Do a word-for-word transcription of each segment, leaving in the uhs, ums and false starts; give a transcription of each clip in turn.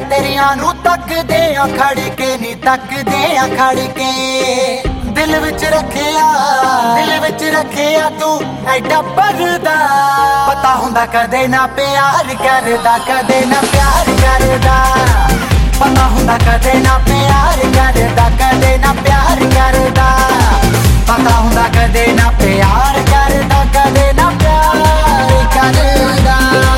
तेरिया नू तकदे आ खड़ के नी तकदे आ खड़ के दिल विच रखिया दिल विच रखिया तू ऐडा भरदा पता हुंदा कदे ना प्यार करदा कदे ना प्यार करदा पता हुंदा कदे ना प्यार करदा कदे ना प्यार करदा पता हुंदा कदे ना प्यार करदा कदे ना प्यार करदा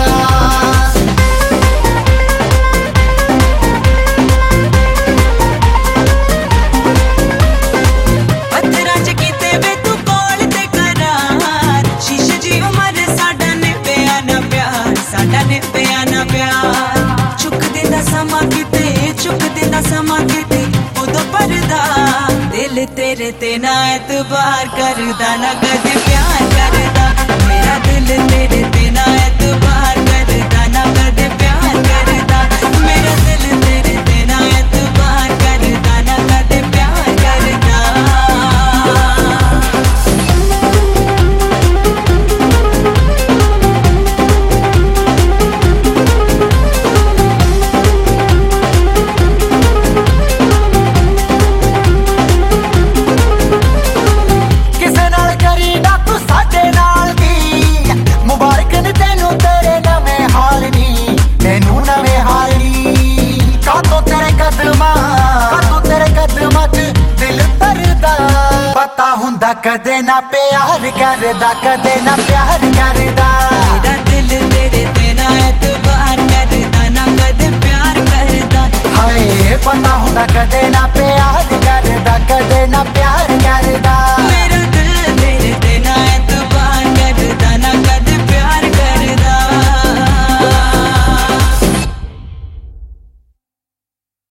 दिल तेरे ते ना एतबार करदा ना कदे प्यार करदा मेरा दिल तेरे ते ना एतबार करदा ना कदे प्यार करदा मेरा दिल तेरे ते ना एतबार करदा ना कदे प्यार करदा कदे ना प्यार करदा कदे ना प्यार करदा मेरा दिल तेरे ते ना एतबार करदा ना कदे प्यार करदा हाय पता हुंदा कदे ना प्यार